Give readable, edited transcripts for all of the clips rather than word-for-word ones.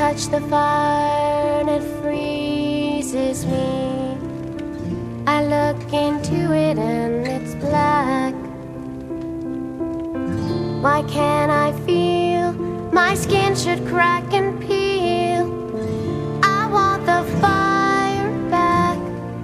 touch the fire and it freezes me. I look into it and it's black. Why can't I feel? My skin should crack and peel. I want the fire back.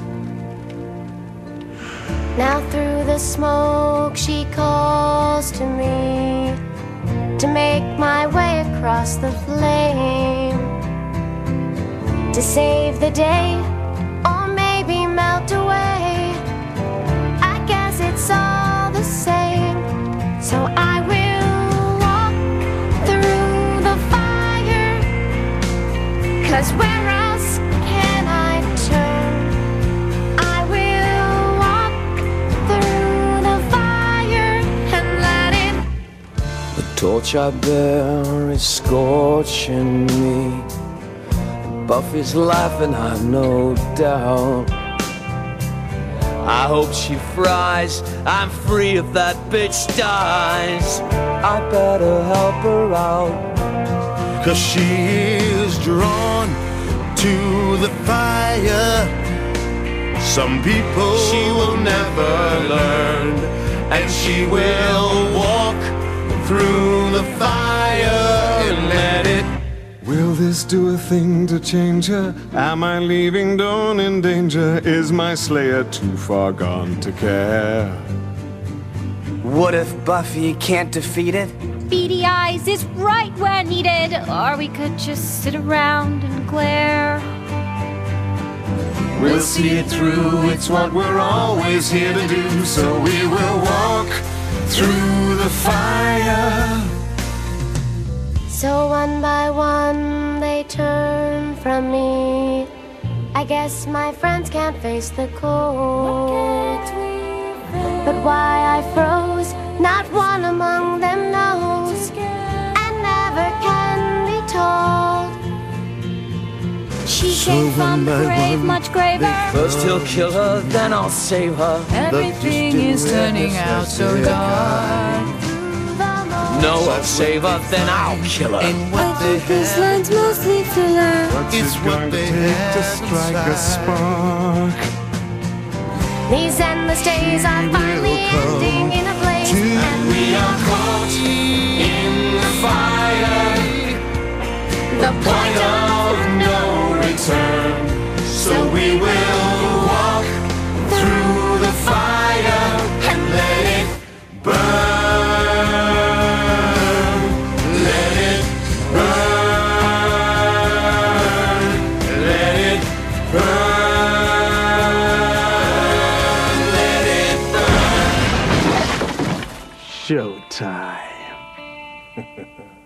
Now through the smoke she calls to me to make my way across the flame, to save the day or maybe melt away. I guess it's all the same. So I will walk through the fire, 'cause where else can I turn? I will walk through the fire and let it. The torch I bear is scorching me. Buffy's laughing, I've no doubt. I hope she fries, I'm free if that bitch dies. I better help her out, 'cause she is drawn to the fire. Some people she will never learn, and she will walk through the fire and let it. Will this do a thing to change her? Am I leaving Dawn in danger? Is my slayer too far gone to care? What if Buffy can't defeat it? Beady eyes is right where needed, or we could just sit around and glare. We'll see it through, it's what we're always here to do. So we will walk through the fire. So one by one they turn from me. I guess my friends can't face the cold. But why I froze, not one among them knows, and never can be told. She came from the grave, much graver. first he'll kill her, then I'll save her. Everything is turning out so dark. No, I'll save her, then I'll kill her. I think these lines mostly filler. What's It's it what going to they take to have strike a inside. spark? These endless days are finally ending in a blaze, and we are caught in the fire. The point of no return. So we will walk through the fire and let it burn. Let it burn. Let it burn. Let it burn. Showtime.